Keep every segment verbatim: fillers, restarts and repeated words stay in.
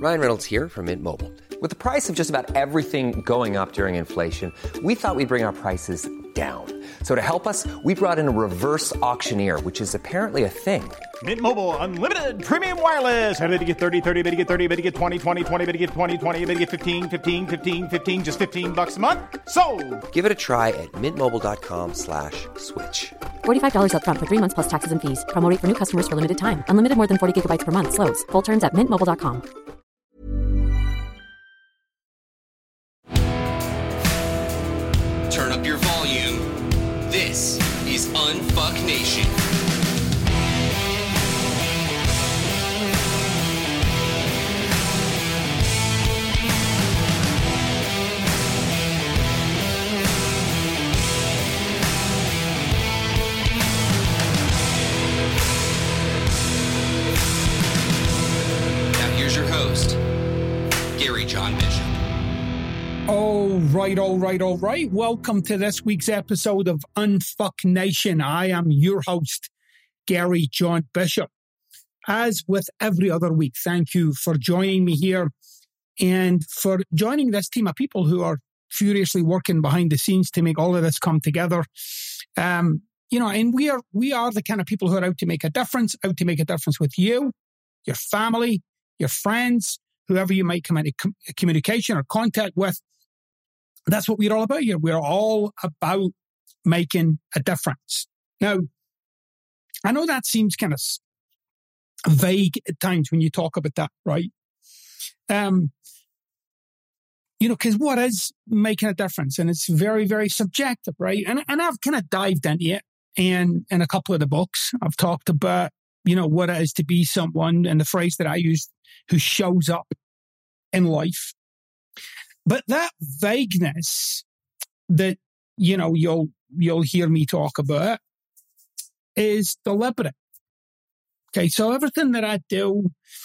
Ryan Reynolds here from Mint Mobile. With the price of just about everything going up during inflation, we thought we'd bring our prices down. So to help us, we brought in a reverse auctioneer, which is apparently a thing. Mint Mobile Unlimited Premium Wireless. How to get thirty, thirty, how to get thirty, how to get twenty, twenty, twenty, how to get twenty, twenty, how to get fifteen, fifteen, fifteen, fifteen, just fifteen bucks a month? Sold! Give it a try at mintmobile.com slash switch. forty-five dollars up front for three months plus taxes and fees. Promo rate for new customers for limited time. Unlimited more than forty gigabytes per month. Slows full terms at mint mobile dot com. Turn up your volume. This is Unfuck Nation. Now here's your host, Gary John Bishop. All right, all right, all right. Welcome to this week's episode of Unfuck Nation. I am your host, Gary John Bishop. As with every other week, thank you for joining me here and for joining this team of people who are furiously working behind the scenes to make all of this come together. Um, you know, and we are we are the kind of people who are out to make a difference, out to make a difference with you, your family, your friends, whoever you might come into com- communication or contact with. That's what we're all about here. We're all about making a difference. Now, I know that seems kind of vague at times when you talk about that, right? Um, you know, because what is making a difference? And it's very, very subjective, right? And, and I've kind of dived into it and in a couple of the books. I've talked about, you know, what it is to be someone, and the phrase that I use, who shows up in life. But that vagueness that, you know, you'll you'll hear me talk about is deliberate. Okay, so everything that I do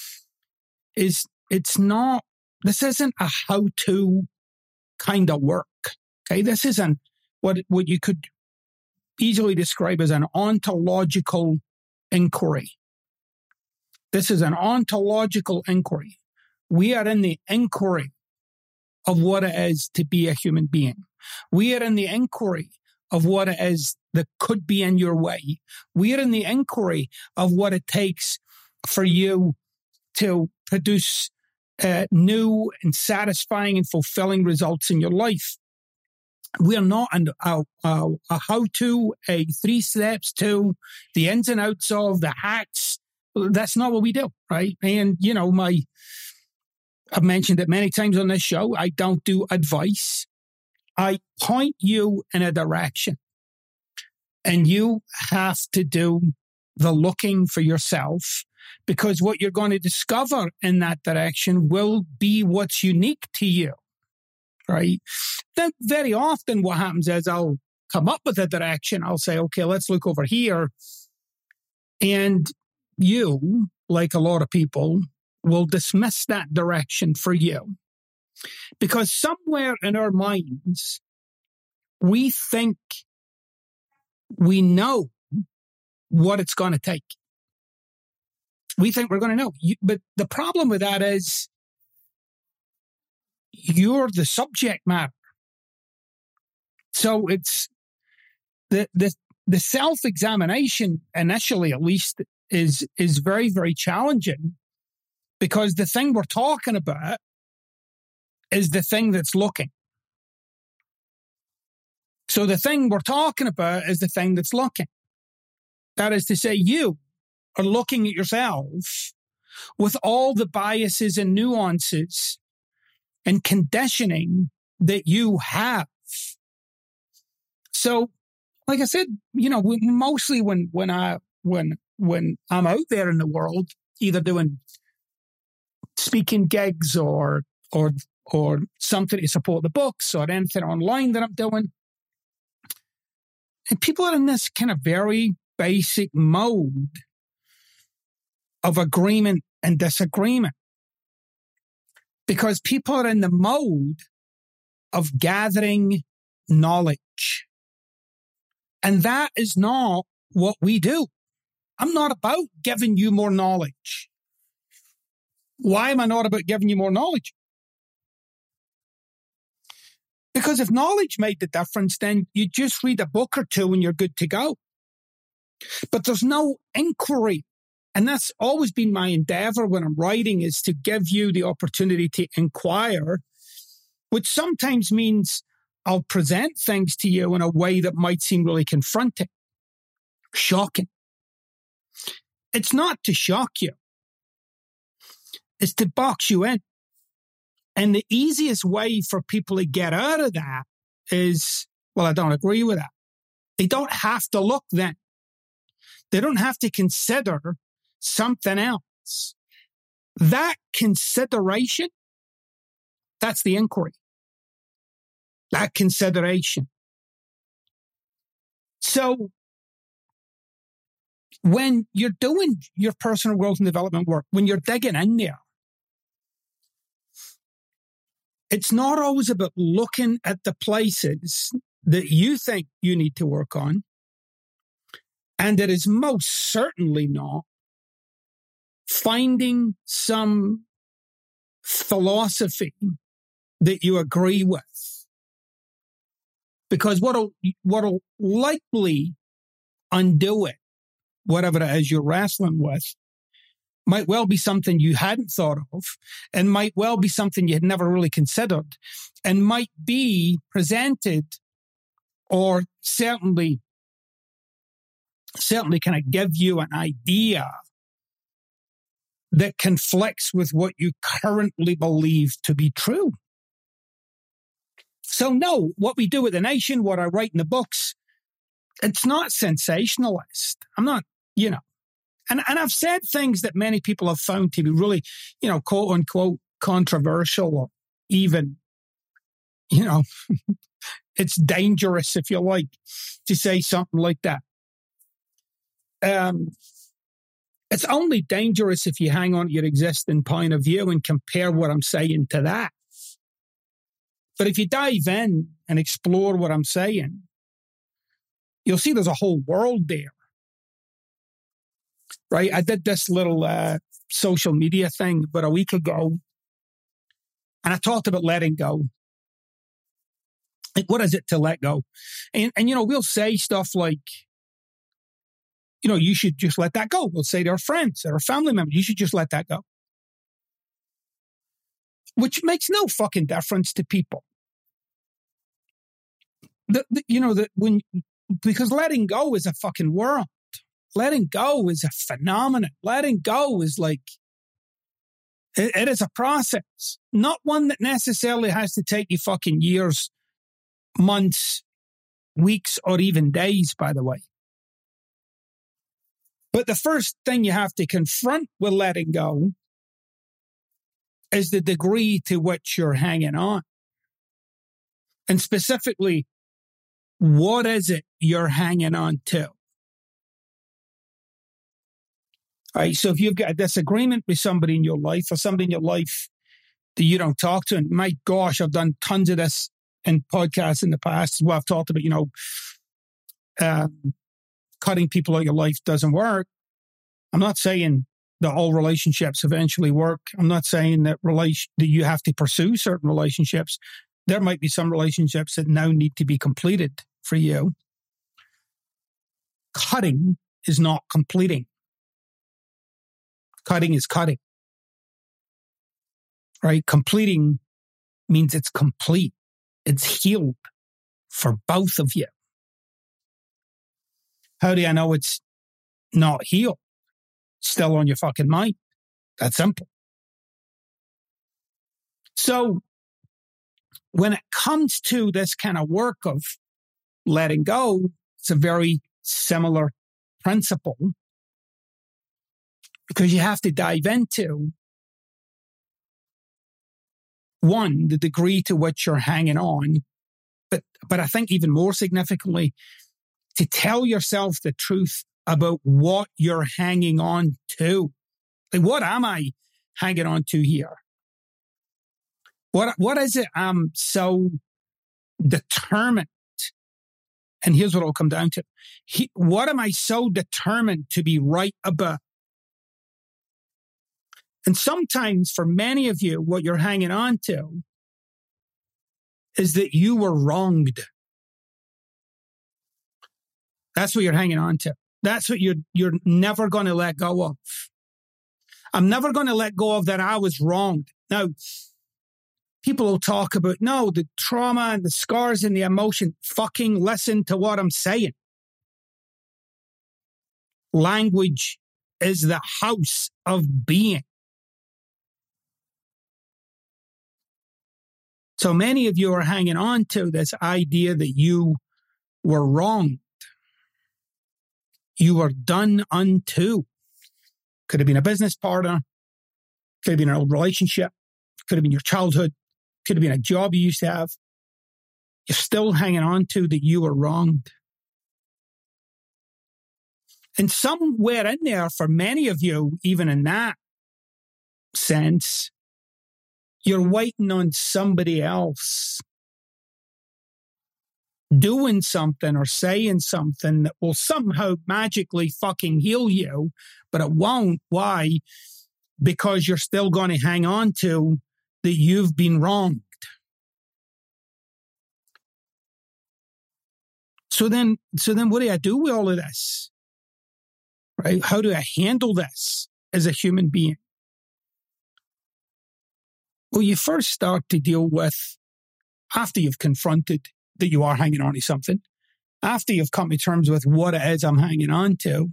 is, it's not, this isn't a how-to kind of work. Okay, this isn't what, what you could easily describe as an ontological inquiry. This is an ontological inquiry. We are in the inquiry of what it is to be a human being. We are in the inquiry of what it is that could be in your way. We are in the inquiry of what it takes for you to produce uh, new and satisfying and fulfilling results in your life. We are not in a, a, a how-to, a three steps to, the ins and outs of, the hacks. That's not what we do, right? And, you know, my... I've mentioned it many times on this show. I don't do advice. I point you in a direction. And you have to do the looking for yourself, because what you're going to discover in that direction will be what's unique to you, right? Then very often what happens is I'll come up with a direction. I'll say, okay, let's look over here. And you, like a lot of people, will dismiss that direction for you. Because somewhere in our minds, we think we know what it's going to take. We think we're going to know. But the problem with that is you're the subject matter. So it's the the, the self-examination, initially at least, is is very, very challenging. Because the thing we're talking about is the thing that's looking. So the thing we're talking about is the thing that's looking. That is to say, you are looking at yourself with all the biases and nuances and conditioning that you have. So, like I said, you know, mostly when when I when when I'm out there in the world, either doing speaking gigs or or or something to support the books or anything online that I'm doing. And people are in this kind of very basic mode of agreement and disagreement. Because people are in the mode of gathering knowledge. And that is not what we do. I'm not about giving you more knowledge. Why am I not about giving you more knowledge? Because if knowledge made the difference, then you just read a book or two and you're good to go. But there's no inquiry. And that's always been my endeavor when I'm writing, is to give you the opportunity to inquire, which sometimes means I'll present things to you in a way that might seem really confronting, shocking. It's not to shock you. It's to box you in. And the easiest way for people to get out of that is, well, I don't agree with that. They don't have to look then. They don't have to consider something else. That consideration, that's the inquiry. That consideration. So when you're doing your personal growth and development work, when you're digging in there, it's not always about looking at the places that you think you need to work on. And it is most certainly not finding some philosophy that you agree with. Because what'll, what'll likely undo it, whatever it is you're wrestling with, might well be something you hadn't thought of, and might well be something you had never really considered, and might be presented or certainly, certainly kind of give you an idea that conflicts with what you currently believe to be true. So no, what we do with the nation, what I write in the books, it's not sensationalist. I'm not, you know, and, and I've said things that many people have found to be really, you know, quote unquote controversial, or even, you know, it's dangerous, if you like, to say something like that. Um, it's only dangerous if you hang on to your existing point of view and compare what I'm saying to that. But if you dive in and explore what I'm saying, you'll see there's a whole world there, right? I did this little uh, social media thing about a week ago, and I talked about letting go. Like, what is it to let go? And, and, you know, we'll say stuff like, you know, you should just let that go. We'll say to our friends, to our family members, you should just let that go. Which makes no fucking difference to people. The, the, you know, that when, because letting go is a fucking world. Letting go is a phenomenon. Letting go is like, it, it is a process. Not one that necessarily has to take you fucking years, months, weeks, or even days, by the way. But the first thing you have to confront with letting go is the degree to which you're hanging on. And specifically, what is it you're hanging on to? All right, so if you've got a disagreement with somebody in your life, or somebody in your life that you don't talk to, and my gosh, I've done tons of this in podcasts in the past as well. I've talked about, you know, um, cutting people out of your life doesn't work. I'm not saying that all relationships eventually work. I'm not saying that relation that you have to pursue certain relationships. There might be some relationships that now need to be completed for you. Cutting is not completing. Cutting is cutting. Right? Completing means it's complete. It's healed for both of you. How do I know it's not healed? It's still on your fucking mind. That's simple. So when it comes to this kind of work of letting go, it's a very similar principle, because you have to dive into, one, the degree to which you're hanging on, but but I think even more significantly, to tell yourself the truth about what you're hanging on to. Like, what am I hanging on to here? What what is it I'm so determined? And here's what it'll come down to. He, what am I so determined to be right about? And sometimes for many of you, what you're hanging on to is that you were wronged. That's what you're hanging on to. That's what you're, you're never going to let go of. I'm never going to let go of that I was wronged. Now, people will talk about, no, the trauma and the scars and the emotion. Fucking listen to what I'm saying. Language is the house of being. So many of you are hanging on to this idea that you were wronged. You were done unto. Could have been a business partner. Could have been an old relationship. Could have been your childhood. Could have been a job you used to have. You're still hanging on to that you were wronged. And somewhere in there, for many of you, even in that sense, you're waiting on somebody else doing something or saying something that will somehow magically fucking heal you, but it won't. Why? Because you're still going to hang on to that you've been wronged. So then, so then what do I do with all of this? Right? How do I handle this as a human being? Well, you first start to deal with, after you've confronted that you are hanging on to something, after you've come to terms with what it is I'm hanging on to,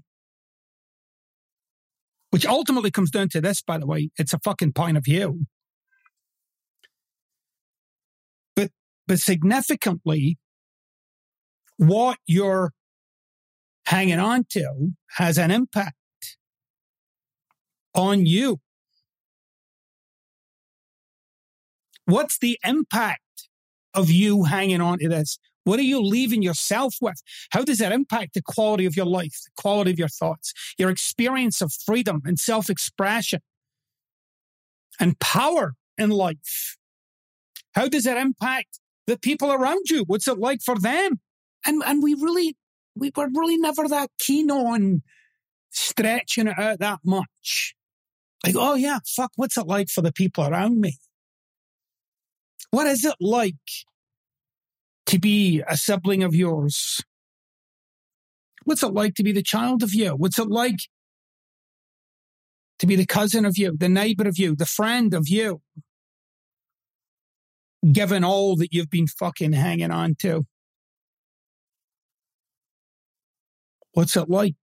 which ultimately comes down to this, by the way, it's a fucking point of view. But, but significantly, what you're hanging on to has an impact on you. What's the impact of you hanging on to this? What are you leaving yourself with? How does that impact the quality of your life, the quality of your thoughts, your experience of freedom and self-expression and power in life? How does that impact the people around you? What's it like for them? And and we really, we were really never that keen on stretching it out that much. Like, oh yeah, fuck, what's it like for the people around me? What is it like to be a sibling of yours? What's it like to be the child of you? What's it like to be the cousin of you, the neighbor of you, the friend of you? Given all that you've been fucking hanging on to. What's it like?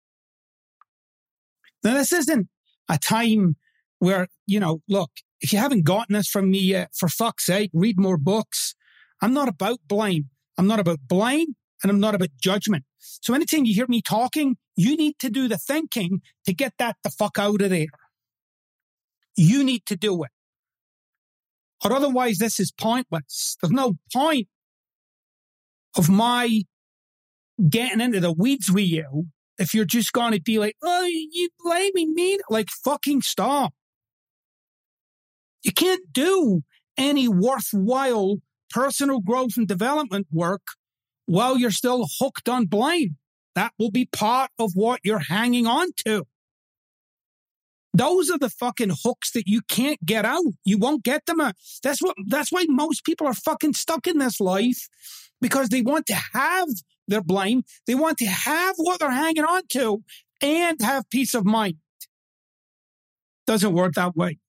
Now, this isn't a time where, you know, look, if you haven't gotten this from me yet, for fuck's sake, read more books. I'm not about blame. I'm not about blame, and I'm not about judgment. So anytime you hear me talking, you need to do the thinking to get that the fuck out of there. You need to do it. Or otherwise, this is pointless. There's no point of my getting into the weeds with you if you're just going to be like, oh, you blaming me? Like, fucking stop. You can't do any worthwhile personal growth and development work while you're still hooked on blame. That will be part of what you're hanging on to. Those are the fucking hooks that you can't get out. You won't get them out. That's what, that's why most people are fucking stuck in this life, because they want to have their blame. They want to have what they're hanging on to and have peace of mind. Doesn't work that way.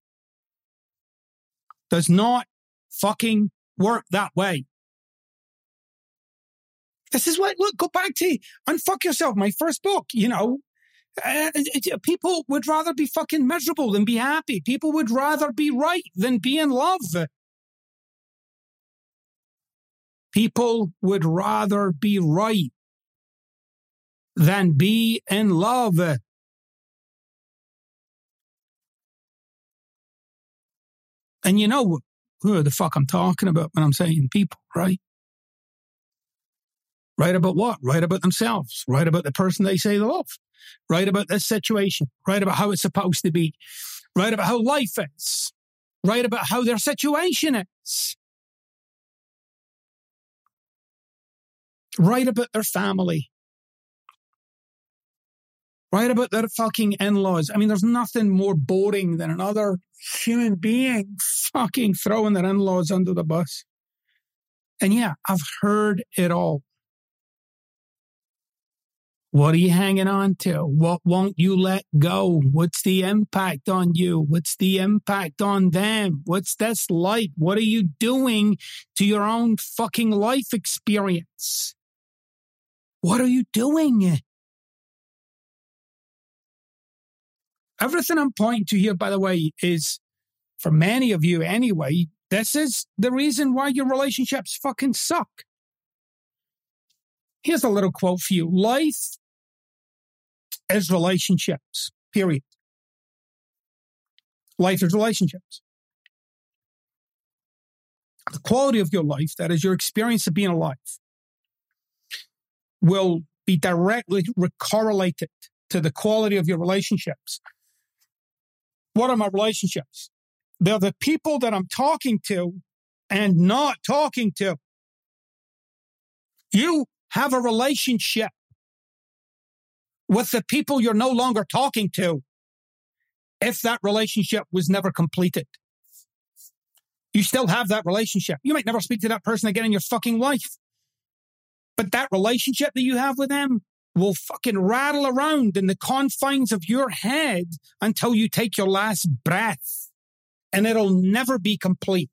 Does not fucking work that way. This is what, look, go back to Unfuck Yourself, my first book, you know. Uh, people would rather be fucking miserable than be happy. People would rather be right than be in love. People would rather be right than be in love. And you know who the fuck I'm talking about when I'm saying people, right? Right about what? Right about themselves. Right about the person they say they love. Right about this situation. Right about how it's supposed to be. Right about how life is. Right about how their situation is. Right about their family. Right about their fucking in-laws. I mean, there's nothing more boring than another human being fucking throwing their in-laws under the bus. And yeah, I've heard it all. What are you hanging on to? What won't you let go? What's the impact on you? What's the impact on them? What's this like? What are you doing to your own fucking life experience? What are you doing? Everything I'm pointing to here, by the way, is, for many of you anyway, this is the reason why your relationships fucking suck. Here's a little quote for you. Life is relationships, period. Life is relationships. The quality of your life, that is your experience of being alive, will be directly correlated to the quality of your relationships. What are my relationships? They're the people that I'm talking to and not talking to. You have a relationship with the people you're no longer talking to if that relationship was never completed. You still have that relationship. You might never speak to that person again in your fucking life. But that relationship that you have with them will fucking rattle around in the confines of your head until you take your last breath. And it'll never be complete.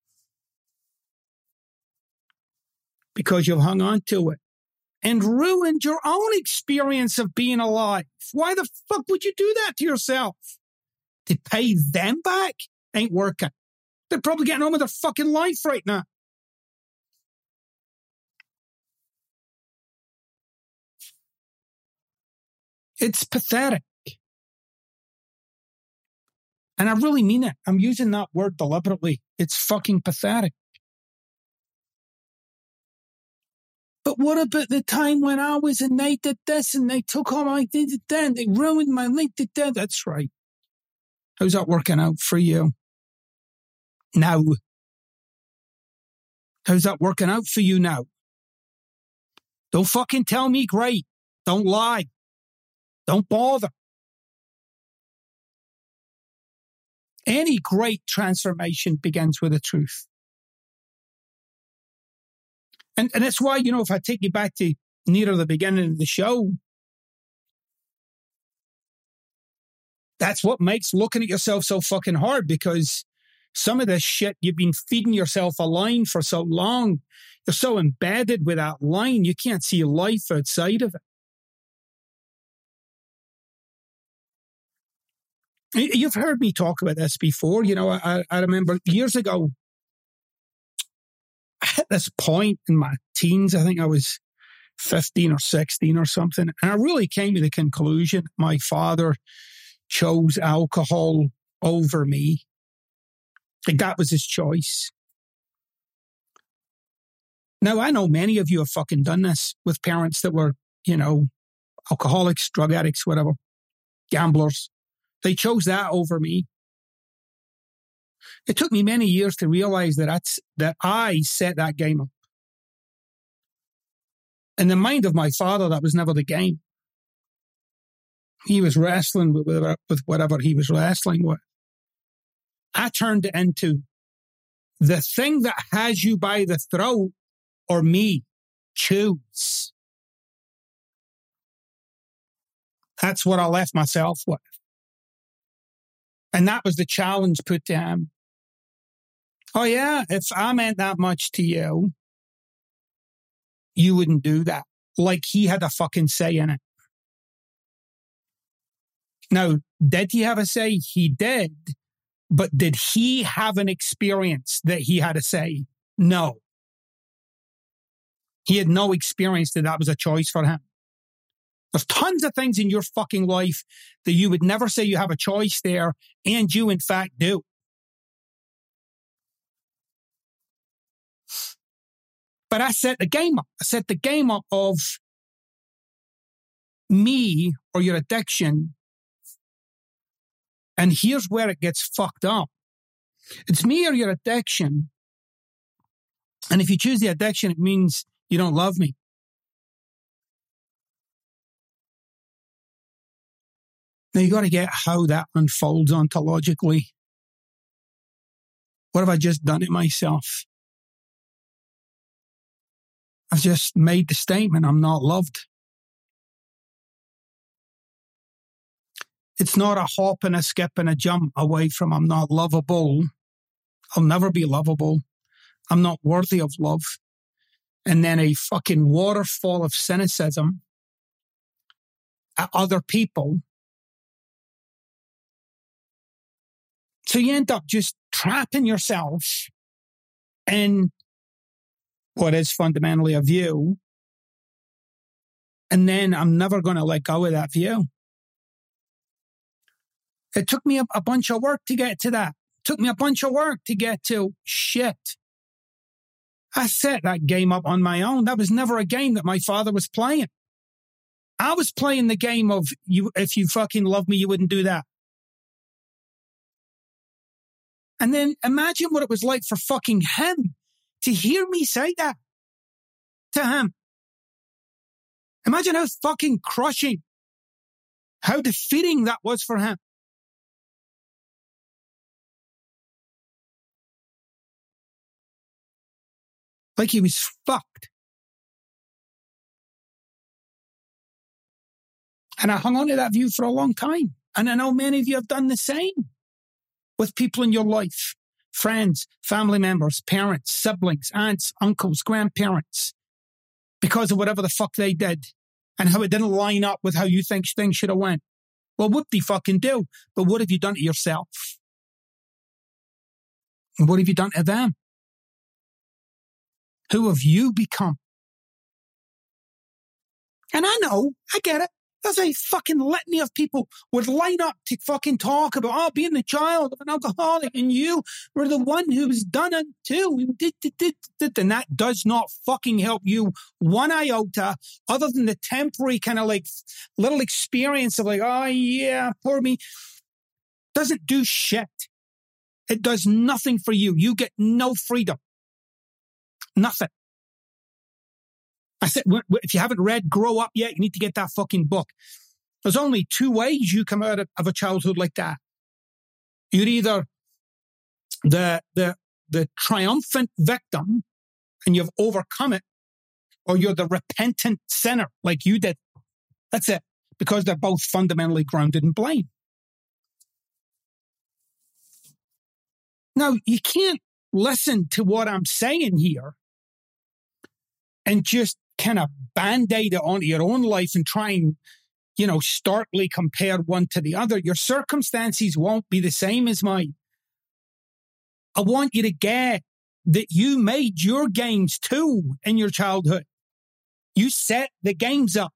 Because you've hung on to it and ruined your own experience of being alive. Why the fuck would you do that to yourself? To pay them back? Ain't working. They're probably getting on with their fucking life right now. It's pathetic. And I really mean it. I'm using that word deliberately. It's fucking pathetic. But what about the time when I was and they did this and they took all my did it then? They ruined my life. Did that. That's right. How's that working out for you? Now. How's that working out for you now? Don't fucking tell me great. Don't lie. Don't bother. Any great transformation begins with the truth. And, and that's why, you know, if I take you back to near the beginning of the show, that's what makes looking at yourself so fucking hard, because some of this shit you've been feeding yourself a line for so long. You're so embedded with that line, you can't see life outside of it. You've heard me talk about this before. You know, I, I remember years ago, at this point in my teens, I think I was fifteen or sixteen or something, and I really came to the conclusion my father chose alcohol over me. Like, that was his choice. Now, I know many of you have fucking done this with parents that were, you know, alcoholics, drug addicts, whatever, gamblers. They chose that over me. It took me many years to realize that that's, that I set that game up. In the mind of my father, that was never the game. He was wrestling with, with, with whatever he was wrestling with. I turned it into the thing that has you by the throat or me. Choose. That's what I left myself with. And that was the challenge put to him. Oh yeah, if I meant that much to you, you wouldn't do that. Like he had a fucking say in it. Now, did he have a say? He did. But did he have an experience that he had a say? No. He had no experience that that was a choice for him. There's tons of things in your fucking life that you would never say you have a choice there, and you in fact do. But I set the game up. I set the game up of me or your addiction. And here's where it gets fucked up. It's me or your addiction. And if you choose the addiction, it means you don't love me. Now, you got to get how that unfolds ontologically. What have I just done it myself? I've just made the statement, I'm not loved. It's not a hop and a skip and a jump away from I'm not lovable. I'll never be lovable. I'm not worthy of love. And then a fucking waterfall of cynicism at other people. So you end up just trapping yourself in what is fundamentally a view. And then I'm never going to let go of that view. It took me a, a bunch of work to get to that. It took me a bunch of work to get to shit. I set that game up on my own. That was never a game that my father was playing. I was playing the game of, you. If you fucking love me, you wouldn't do that. And then imagine what it was like for fucking him to hear me say that to him. Imagine how fucking crushing, how defeating that was for him. Like he was fucked. And I hung on to that view for a long time. And I know many of you have done the same with people in your life. Friends, family members, parents, siblings, aunts, uncles, grandparents. Because of whatever the fuck they did. And how it didn't line up with how you think things should have went. Well, whoop-de fucking do. But what have you done to yourself? And what have you done to them? Who have you become? And I know, I get it. There's a fucking litany of people would line up to fucking talk about, oh, being the child of an alcoholic, and you were the one who was done it too. And that does not fucking help you one iota, other than the temporary kind of like little experience of like, oh yeah, poor me. Doesn't do shit. It does nothing for you. You get no freedom. Nothing. I said, if you haven't read Grow Up yet, you need to get that fucking book. There's only two ways you come out of, of a childhood like that. You're either the, the, the triumphant victim and you've overcome it, or you're the repentant sinner like you did. That's it. Because they're both fundamentally grounded in blame. Now, you can't listen to what I'm saying here and just kind of band-aid it onto your own life and try and, you know, starkly compare one to the other. Your circumstances won't be the same as mine. I want you to get that you made your games too in your childhood. You set the games up.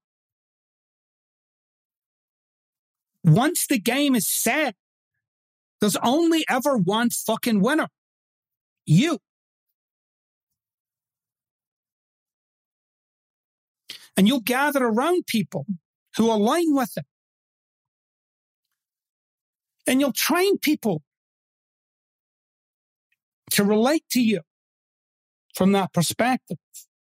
Once the game is set, there's only ever one fucking winner. You. And you'll gather around people who align with it. And you'll train people to relate to you from that perspective.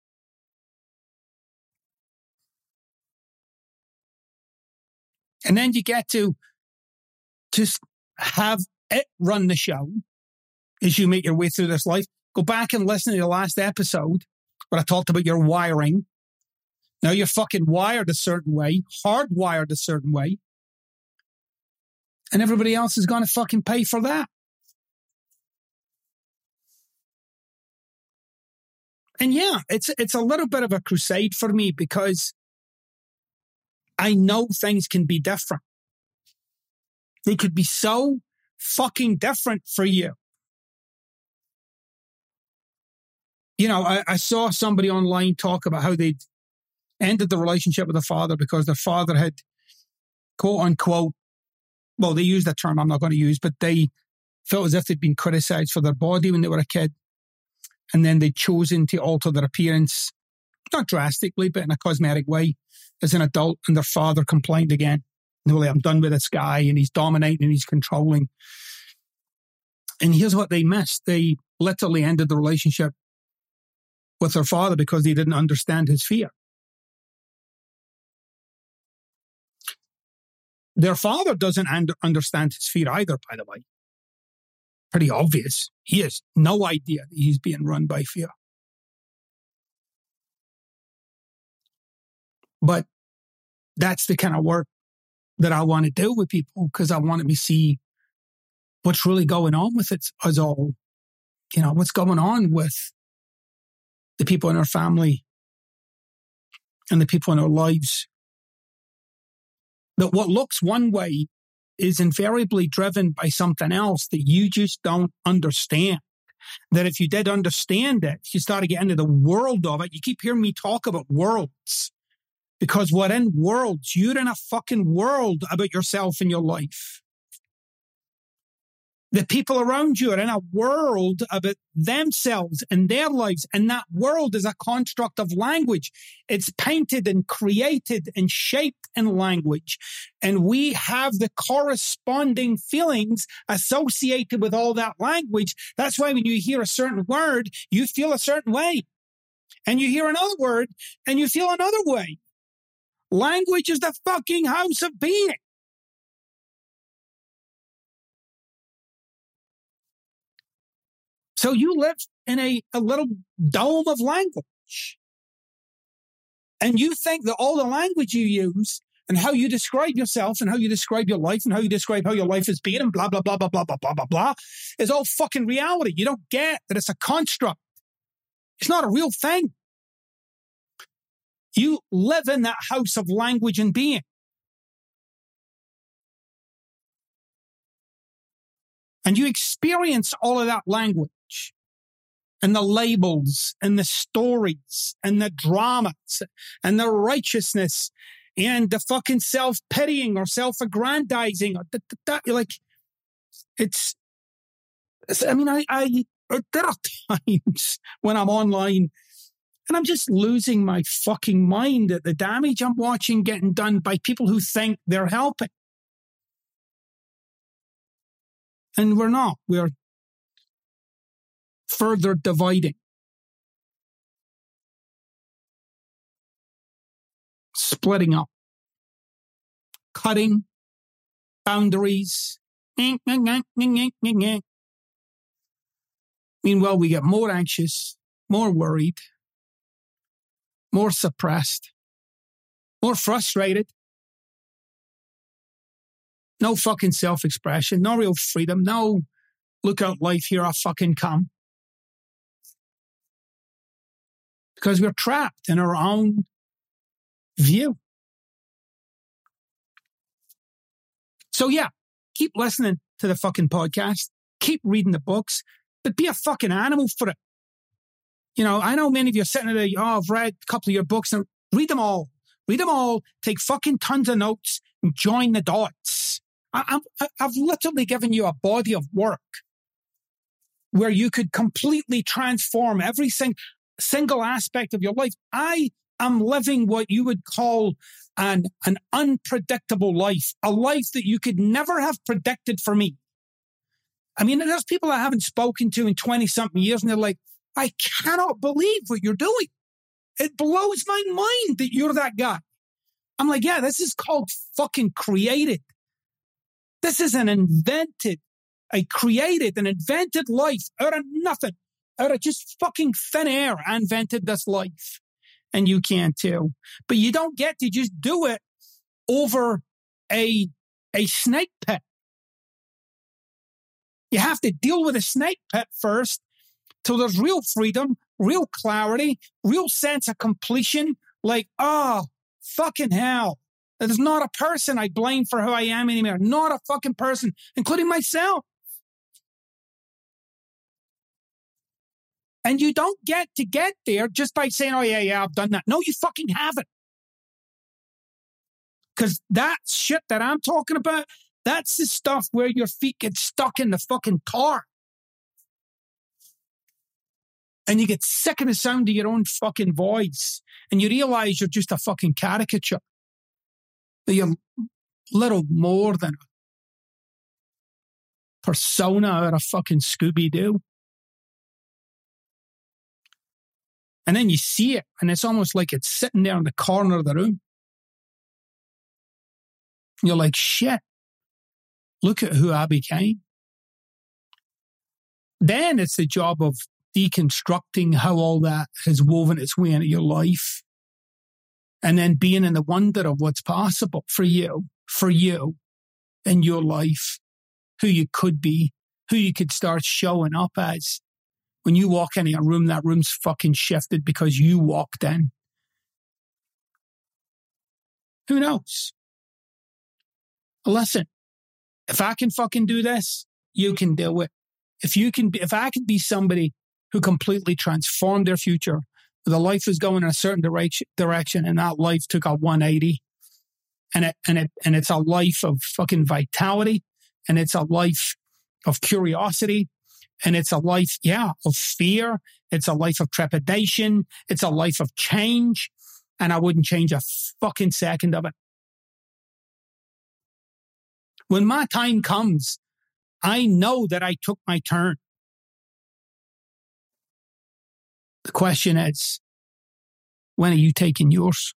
And then you get to just have it run the show as you make your way through this life. Go back and listen to the last episode where I talked about your wiring. Now you're fucking wired a certain way, hardwired a certain way. And everybody else is going to fucking pay for that. And yeah, it's it's a little bit of a crusade for me because I know things can be different. They could be so fucking different for you. You know, I, I saw somebody online talk about how they'd ended the relationship with the father because their father had, quote unquote, well, they used that term I'm not going to use, but they felt as if they'd been criticized for their body when they were a kid. And then they'd chosen to alter their appearance, not drastically, but in a cosmetic way, as an adult, and their father complained again. They were like, I'm done with this guy, and he's dominating and he's controlling. And here's what they missed. They literally ended the relationship with their father because they didn't understand his fear. Their father doesn't under, understand his fear either, by the way. Pretty obvious. He has no idea that he's being run by fear. But that's the kind of work that I want to do with people, because I want to see what's really going on with it as all, you know, what's going on with the people in our family and the people in our lives. That what looks one way is invariably driven by something else that you just don't understand. That if you did understand it, if you start to get into the world of it, you keep hearing me talk about worlds. Because we're in worlds. You're in a fucking world about yourself and your life. The people around you are in a world about themselves and their lives. And that world is a construct of language. It's painted and created and shaped in language. And we have the corresponding feelings associated with all that language. That's why when you hear a certain word, you feel a certain way. And you hear another word and you feel another way. Language is the fucking house of being. So you live in a, a little dome of language. And you think that all the language you use and how you describe yourself and how you describe your life and how you describe how your life is being and blah, blah, blah, blah, blah, blah, blah, blah, blah, is all fucking reality. You don't get that it's a construct. It's not a real thing. You live in that house of language and being. And you experience all of that language and the labels and the stories and the dramas and the righteousness and the fucking self-pitying or self-aggrandizing. Or that, that, that, like, it's, it's, I mean, I, I, there are times when I'm online and I'm just losing my fucking mind at the damage I'm watching getting done by people who think they're helping. And we're not. We're further dividing. Splitting up. Cutting boundaries. Meanwhile, we get more anxious, more worried, more suppressed, more frustrated. No fucking self-expression, no real freedom, no look out life, here I fucking come. Because we're trapped in our own view. So yeah, keep listening to the fucking podcast, keep reading the books, but be a fucking animal for it. You know, I know many of you are sitting there, oh, I've read a couple of your books, and read them all. Read them all, take fucking tons of notes, and join the dots. I, I, I've literally given you a body of work where you could completely transform every sing, single aspect of your life. I am living what you would call an, an unpredictable life, a life that you could never have predicted for me. I mean, there's people I haven't spoken to in twenty-something years, and they're like, I cannot believe what you're doing. It blows my mind that you're that guy. I'm like, yeah, this is called fucking created. This is an invented, I created an invented life out of nothing, out of just fucking thin air. I invented this life. And you can too. But you don't get to just do it over a, a snake pit. You have to deal with a snake pit first till there's real freedom, real clarity, real sense of completion. Like, oh, fucking hell. There's not a person I blame for who I am anymore. Not a fucking person, including myself. And you don't get to get there just by saying, oh, yeah, yeah, I've done that. No, you fucking haven't. Because that shit that I'm talking about, that's the stuff where your feet get stuck in the fucking tar. And you get sick of the sound of your own fucking voice. And you realize you're just a fucking caricature. That you're little more than a persona out of fucking Scooby-Doo. And then you see it, and it's almost like it's sitting there in the corner of the room. You're like, shit, look at who I became. Then it's the job of deconstructing how all that has woven its way into your life. And then being in the wonder of what's possible for you, for you in your life, who you could be, who you could start showing up as. When you walk into a room, that room's fucking shifted because you walked in. Who knows? Listen, if I can fucking do this, you can do it. If you can, be, if I can be somebody who completely transformed their future, the life was going in a certain direction, direction, and that life took a one eighty, and it and it and it's a life of fucking vitality, and it's a life of curiosity, and it's a life, yeah, of fear. It's a life of trepidation. It's a life of change, and I wouldn't change a fucking second of it. When my time comes, I know that I took my turn. The question is, when are you taking yours?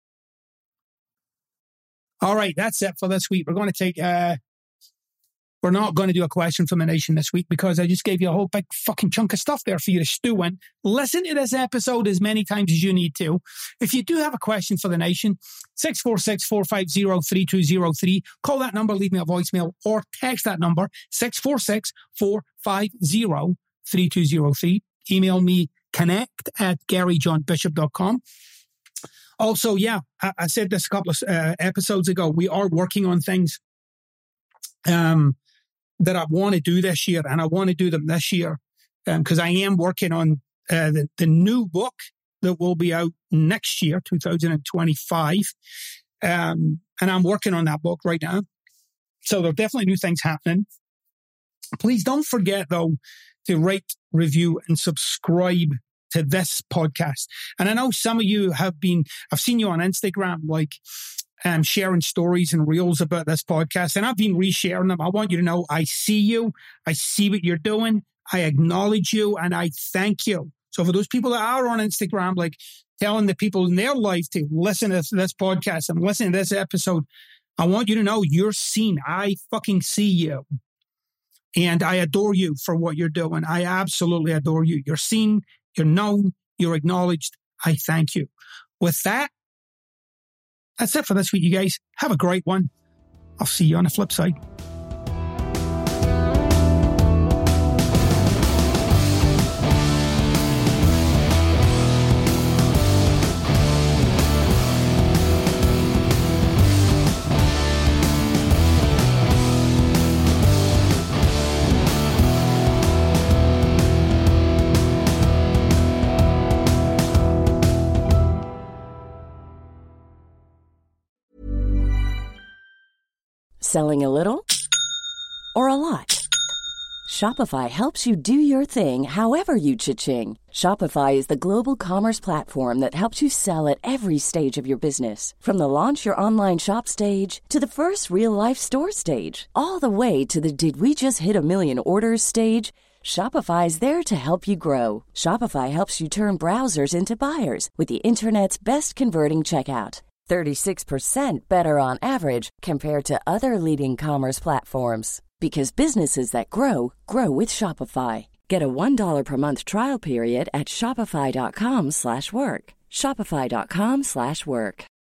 All right, that's it for this week. We're going to take, uh, we're not going to do a question from the nation this week because I just gave you a whole big fucking chunk of stuff there for you to stew in. Listen to this episode as many times as you need to. If you do have a question for the nation, six four six, four five zero, three two zero three. Call that number, leave me a voicemail, or text that number, six four six, four five zero, three two zero three. Email me, connect at gary john bishop dot com. Also, yeah, I, I said this a couple of uh, episodes ago. We are working on things um, that I want to do this year, and I want to do them this year because um, I am working on uh, the, the new book that will be out next year, two thousand twenty-five. Um, and I'm working on that book right now. So there are definitely new things happening. Please don't forget, though, to rate, review, and subscribe to this podcast. And I know some of you have been, I've seen you on Instagram, like um, sharing stories and reels about this podcast, and I've been resharing them. I want you to know I see you. I see what you're doing. I acknowledge you, and I thank you. So for those people that are on Instagram, like telling the people in their life to listen to this podcast and listen to this episode, I want you to know you're seen. I fucking see you. And I adore you for what you're doing. I absolutely adore you. You're seen, you're known, you're acknowledged. I thank you. With that, that's it for this week, you guys. Have a great one. I'll see you on the flip side. Selling a little or a lot? Shopify helps you do your thing however you cha-ching. Shopify is the global commerce platform that helps you sell at every stage of your business. From the launch your online shop stage to the first real-life store stage, all the way to the did we just hit a million orders stage. Shopify is there to help you grow. Shopify helps you turn browsers into buyers with the internet's best converting checkout. thirty-six percent better on average compared to other leading commerce platforms. Because businesses that grow, grow with Shopify. Get a one dollar per month trial period at shopify.com slash work. Shopify.com slash work.